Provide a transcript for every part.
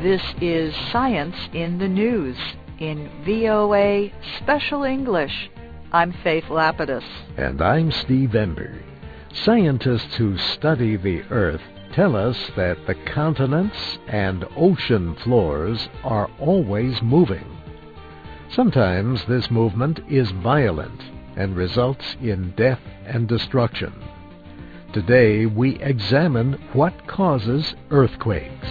This is Science in the News in VOA Special English. I'm Faith Lapidus. And I'm Steve Ember. Scientists who study the Earth tell us that the continents and ocean floors are always moving. Sometimes this movement is violent and results in death and destruction. Today we examine what causes earthquakes.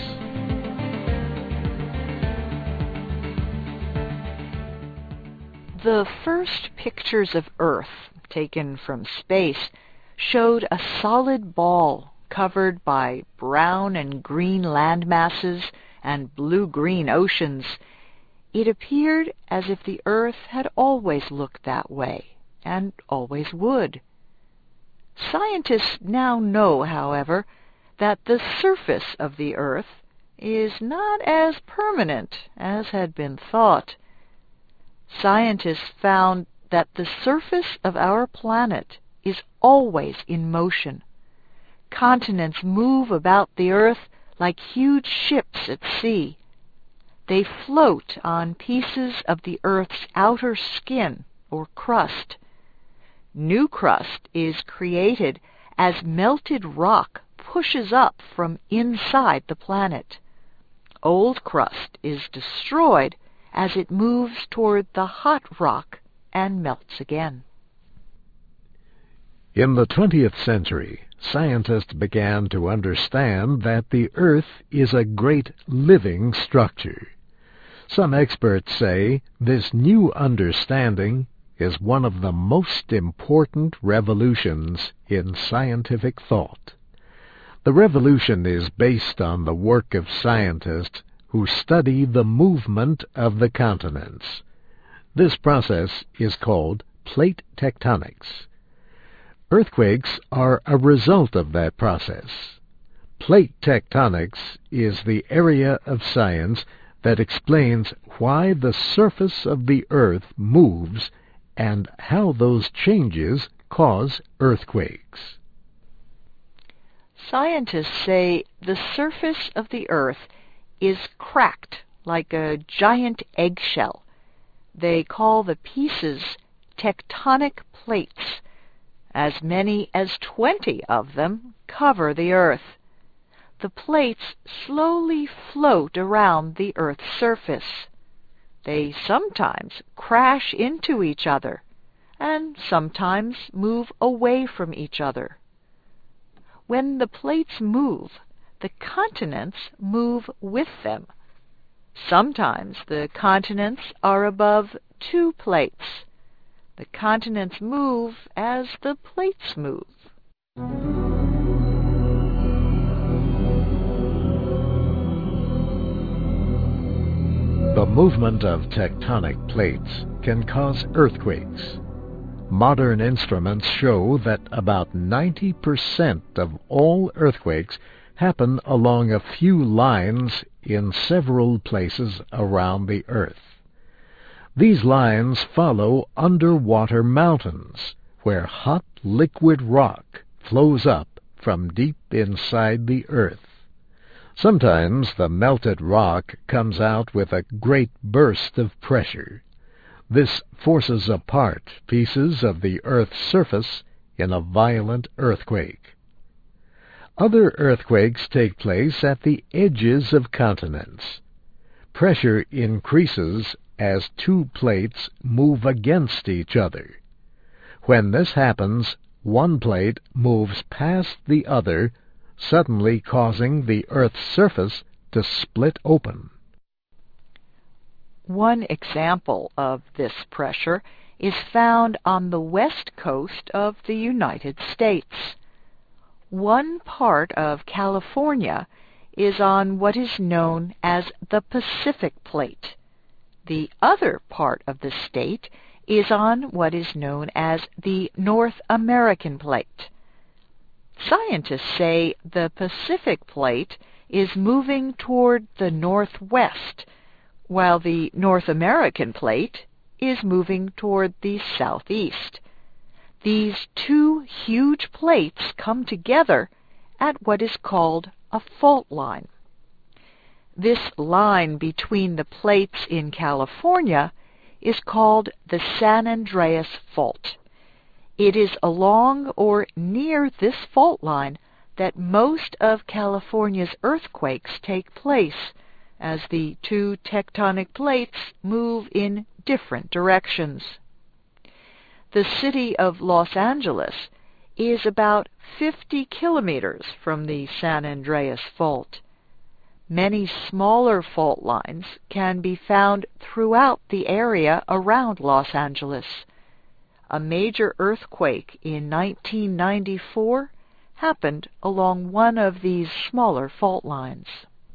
The first pictures of Earth, taken from space, showed a solid ball covered by brown and green land masses and blue-green oceans. It appeared as if the Earth had always looked that way, and always would. Scientists now know, however, that the surface of the Earth is not as permanent as had been thought. Scientists found that the surface of our planet is always in motion. Continents move about the Earth like huge ships at sea. They float on pieces of the Earth's outer skin, or crust. New crust is created as melted rock pushes up from inside the planet. Old crust is destroyed as it moves toward the hot rock and melts again. In the 20th century, scientists began to understand that the Earth is a great living structure. Some experts say this new understanding is one of the most important revolutions in scientific thought. The revolution is based on the work of scientists who study the movement of the continents. This process is called plate tectonics. Earthquakes are a result of that process. Plate tectonics is the area of science that explains why the surface of the Earth moves and how those changes cause earthquakes. Scientists say the surface of the Earth is cracked like a giant eggshell. They call the pieces tectonic plates. As many as 20 of them cover the Earth. The plates slowly float around the Earth's surface. They sometimes crash into each other and sometimes move away from each other. When the plates move, the continents move with them. Sometimes the continents are above two plates. The continents move as the plates move. The movement of tectonic plates can cause earthquakes. Modern instruments show that about 90% of all earthquakes happen along a few lines in several places around the Earth. These lines follow underwater mountains, where hot liquid rock flows up from deep inside the Earth. Sometimes the melted rock comes out with a great burst of pressure. This forces apart pieces of the Earth's surface in a violent earthquake. Other earthquakes take place at the edges of continents. Pressure increases as two plates move against each other. When this happens, one plate moves past the other, suddenly causing the Earth's surface to split open. One example of this pressure is found on the west coast of the United States. One part of California is on what is known as the Pacific Plate. The other part of the state is on what is known as the North American Plate. Scientists say the Pacific Plate is moving toward the northwest, while the North American Plate is moving toward the southeast. These two huge plates come together at what is called a fault line. This line between the plates in California is called the San Andreas Fault. It is along or near this fault line that most of California's earthquakes take place, as the two tectonic plates move in different directions. The city of Los Angeles is about 50 kilometers from the San Andreas Fault. Many smaller fault lines can be found throughout the area around Los Angeles. A major earthquake in 1994 happened along one of these smaller fault lines.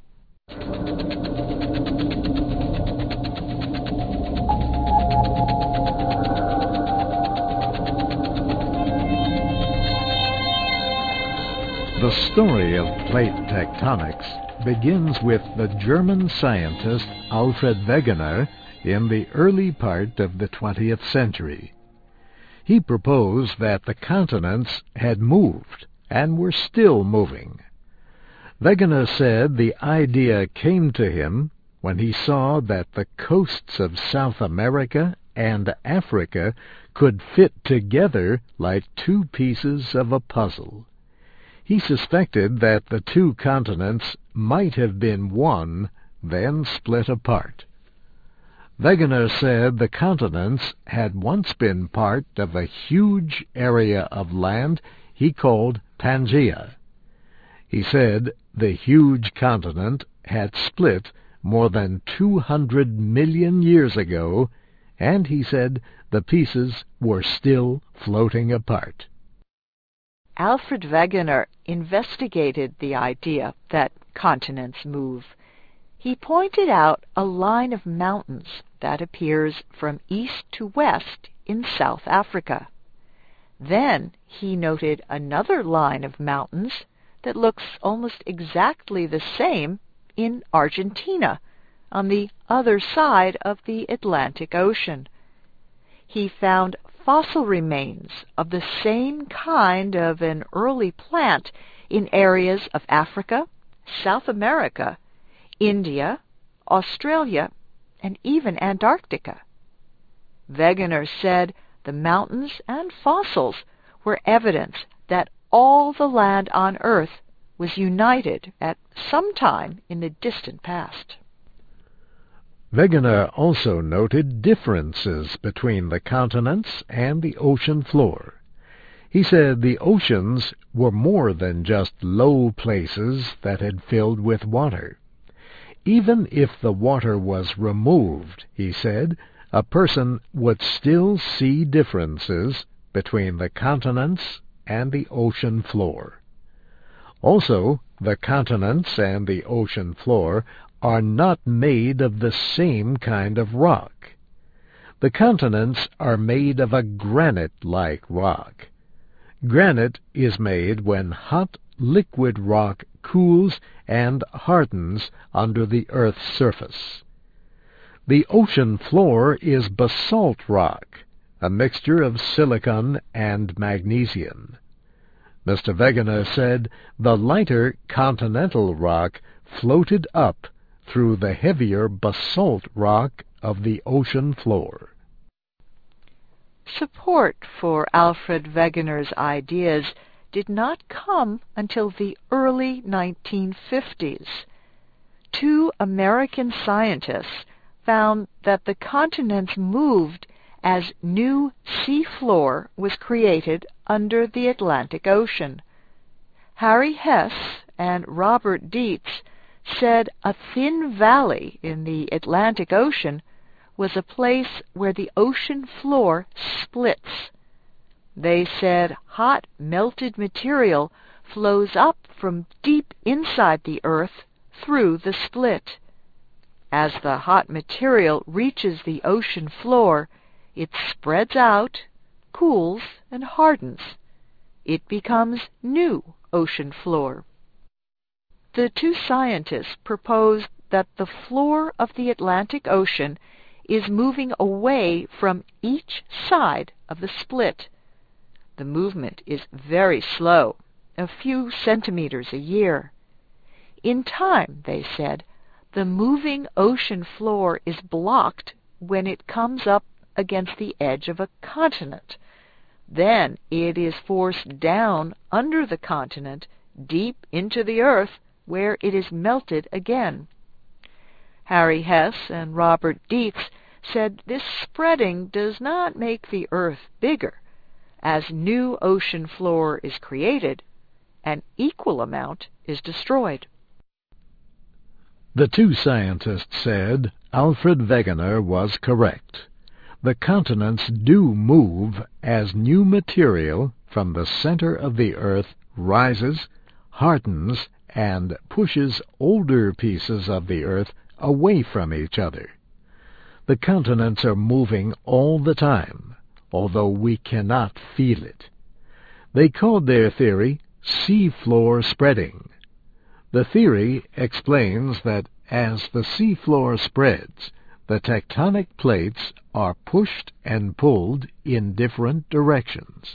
The story of plate tectonics begins with the German scientist Alfred Wegener in the early part of the 20th century. He proposed that the continents had moved and were still moving. Wegener said the idea came to him when he saw that the coasts of South America and Africa could fit together like two pieces of a puzzle. He suspected that the two continents might have been one, then split apart. Wegener said the continents had once been part of a huge area of land he called Pangaea. He said the huge continent had split more than 200 million years ago, and he said the pieces were still floating apart. Alfred Wegener investigated the idea that continents move. He pointed out a line of mountains that appears from east to west in South Africa. Then he noted another line of mountains that looks almost exactly the same in Argentina, on the other side of the Atlantic Ocean. He found fossil remains of the same kind of an early plant in areas of Africa, South America, India, Australia, and even Antarctica. Wegener said the mountains and fossils were evidence that all the land on Earth was united at some time in the distant past. Wegener also noted differences between the continents and the ocean floor. He said the oceans were more than just low places that had filled with water. Even if the water was removed, he said, a person would still see differences between the continents and the ocean floor. Also, the continents and the ocean floor are not made of the same kind of rock. The continents are made of a granite-like rock. Granite is made when hot liquid rock cools and hardens under the Earth's surface. The ocean floor is basalt rock, a mixture of silicon and magnesium. Mr. Wegener said the lighter continental rock floated up through the heavier basalt rock of the ocean floor. Support for Alfred Wegener's ideas did not come until the early 1950s. Two American scientists found that the continents moved as new seafloor was created under the Atlantic Ocean. Harry Hess and Robert Dietz said a thin valley in the Atlantic Ocean was a place where the ocean floor splits. They said hot melted material flows up from deep inside the Earth through the split. As the hot material reaches the ocean floor, it spreads out, cools, and hardens. It becomes new ocean floor. The two scientists proposed that the floor of the Atlantic Ocean is moving away from each side of the split. The movement is very slow, a few centimeters a year. In time, they said, the moving ocean floor is blocked when it comes up against the edge of a continent. Then it is forced down under the continent, deep into the earth, where it is melted again. Harry Hess and Robert Dietz said this spreading does not make the earth bigger. As new ocean floor is created, an equal amount is destroyed. The two scientists said Alfred Wegener was correct. The continents do move as new material from the center of the earth rises, hardens, and pushes older pieces of the earth away from each other. The continents are moving all the time, although we cannot feel it. They called their theory seafloor spreading. The theory explains that as the seafloor spreads, the tectonic plates are pushed and pulled in different directions.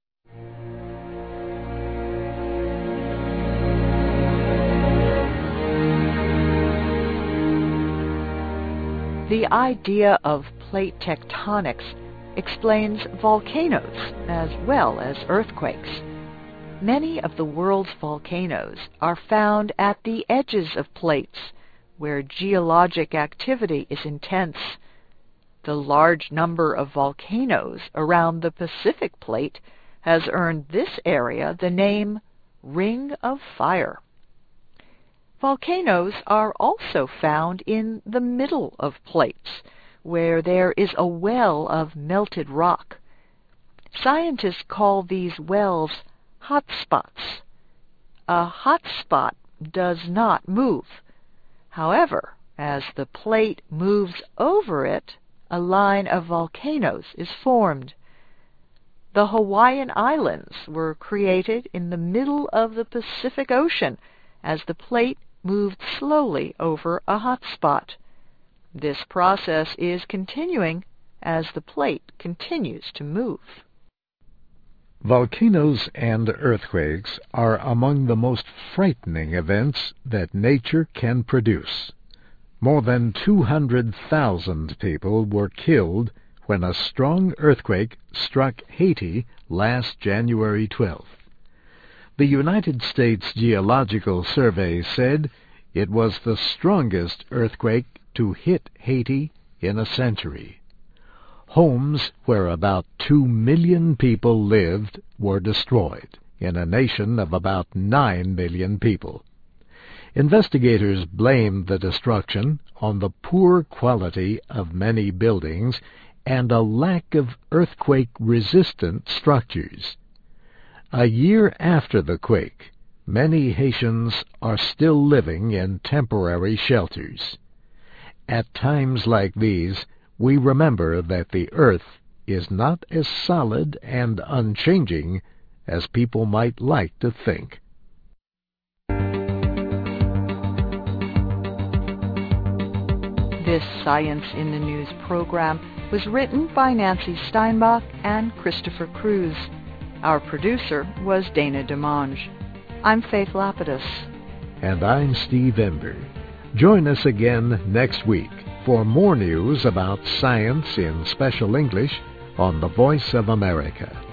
The idea of plate tectonics explains volcanoes as well as earthquakes. Many of the world's volcanoes are found at the edges of plates, where geologic activity is intense. The large number of volcanoes around the Pacific Plate has earned this area the name Ring of Fire. Volcanoes are also found in the middle of plates, where there is a well of melted rock. Scientists call these wells hot spots. A hot spot does not move. However, as the plate moves over it, a line of volcanoes is formed. The Hawaiian Islands were created in the middle of the Pacific Ocean as the plate moved slowly over a hot spot. This process is continuing as the plate continues to move. Volcanoes and earthquakes are among the most frightening events that nature can produce. More than 200,000 people were killed when a strong earthquake struck Haiti last January 12th. The United States Geological Survey said it was the strongest earthquake to hit Haiti in a century. Homes where about 2 million people lived were destroyed in a nation of about 9 million people. Investigators blamed the destruction on the poor quality of many buildings and a lack of earthquake-resistant structures. A year after the quake, many Haitians are still living in temporary shelters. At times like these, we remember that the earth is not as solid and unchanging as people might like to think. This Science in the News program was written by Nancy Steinbach and Christopher Cruz. Our producer was Dana DeMange. I'm Faith Lapidus. And I'm Steve Ember. Join us again next week for more news about science in special English on the Voice of America.